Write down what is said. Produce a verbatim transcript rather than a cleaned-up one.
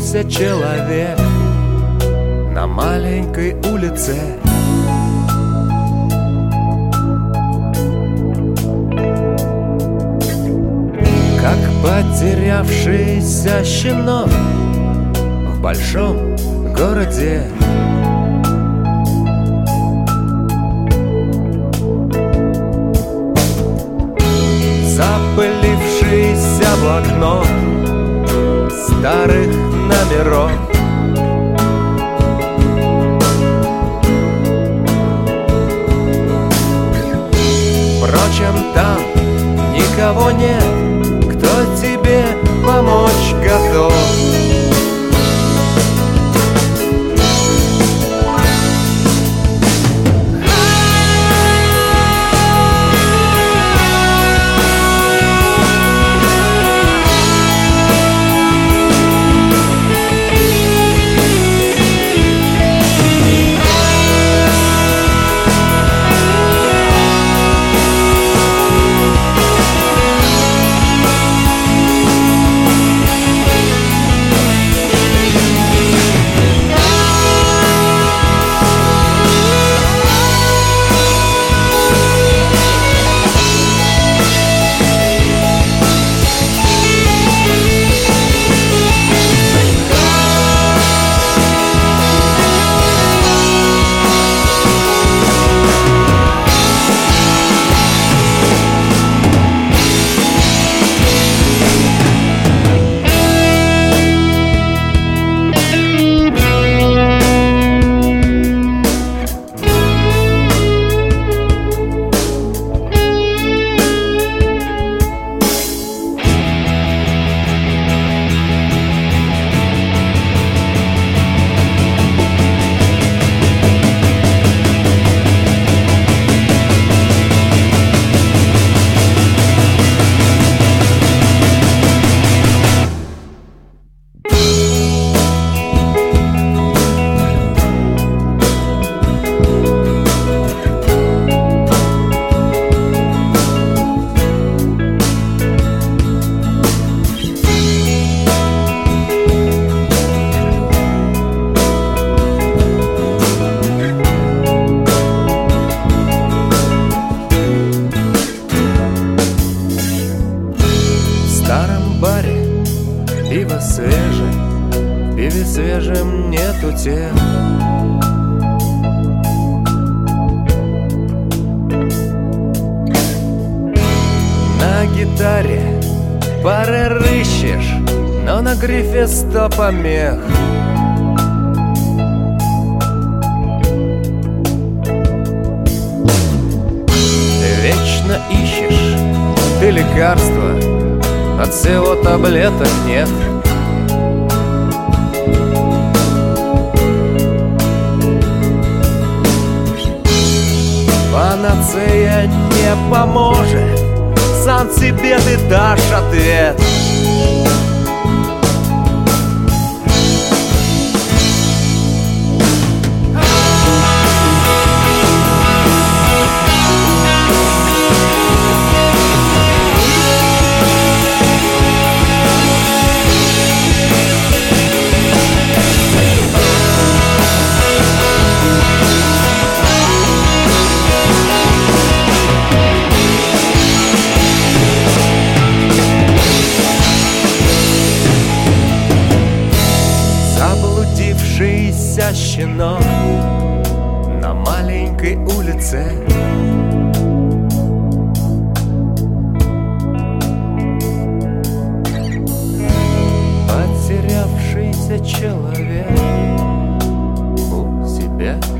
Потерявшийся человек на маленькой улице. Как потерявшийся щенок в большом городе. Запылившийся блокнот старых номеров. Впрочем, там никого нет, кто тебе помочь готов. Пиво свежее, в пиве свежем нету тех. На гитаре пары рыщешь, но на грифе сто помех. Вечно ищешь ты лекарства, от всего таблеток нет. Панацея не поможет, сам себе ты дашь ответ. Заблудившийся щенок на маленькой улице. Потерявшийся человек у себя.